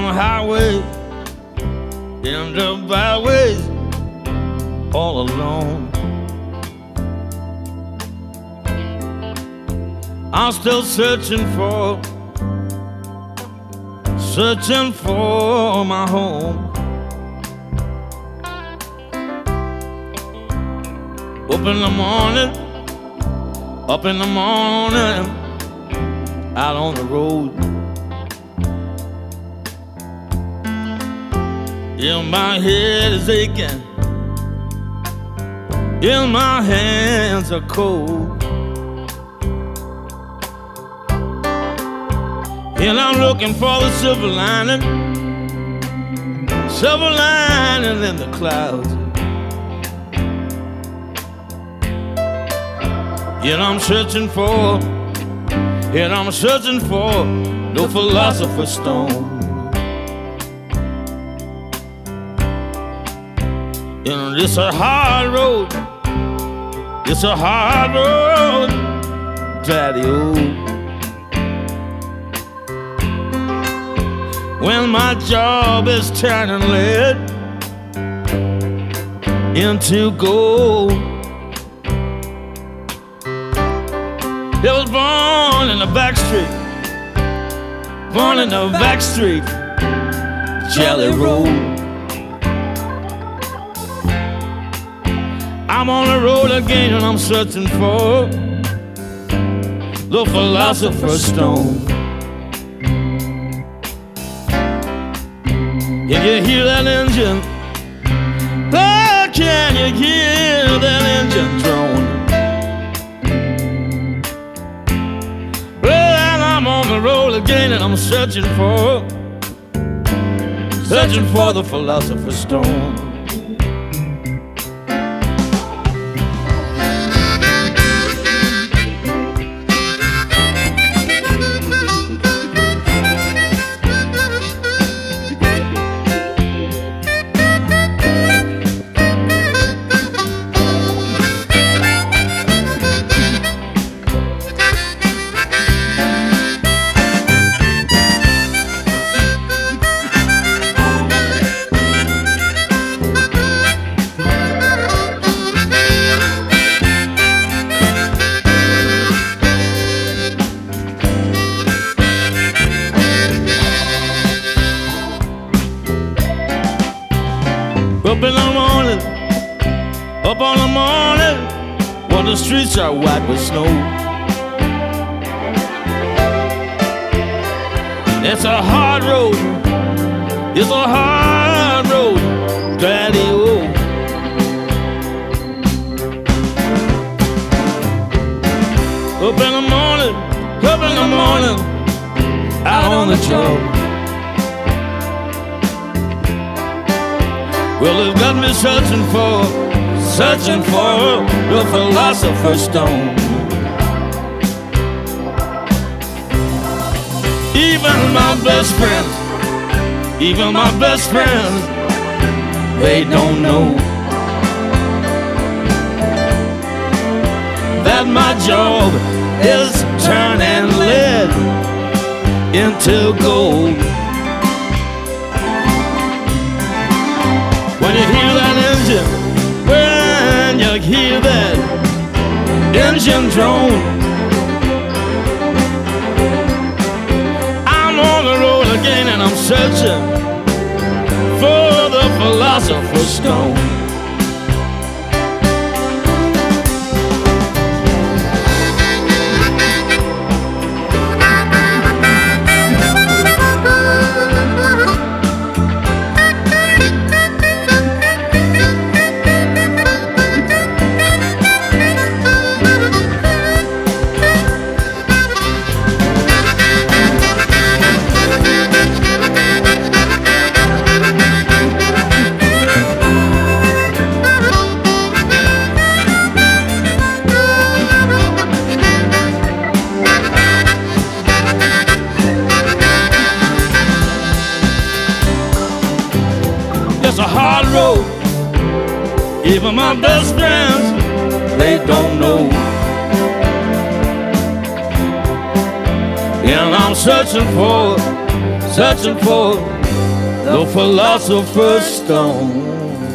the highway, in the byways, all alone. I'm still searching for my home. Up in the morning, out on the road. Yeah, my head is aching, yeah, my hands are cold. And I'm looking for the silver lining in the clouds. And I'm searching for no philosopher's stone. And it's a hard road, Daddy-o. When my job is turning lead into gold. It was born in the back street, Jelly Roll. I'm on the road again and I'm searching for the philosopher's stone. If you hear that engine, oh, can you hear that engine drone? Well, I'm on the road again and I'm searching for the philosopher's stone. Up on the morning, when the streets are white with snow. It's a hard road, Daddy-o. Up in the morning, out on the job. Well, they've got me searching for the philosopher's stone. Even my best friends, they don't know that my job is turning lead into gold. When you hear that engine drone, I'm on the road again and I'm searching for the philosopher's stone. It's a hard road, even my best friends, they don't know. And I'm searching for the philosopher's stone.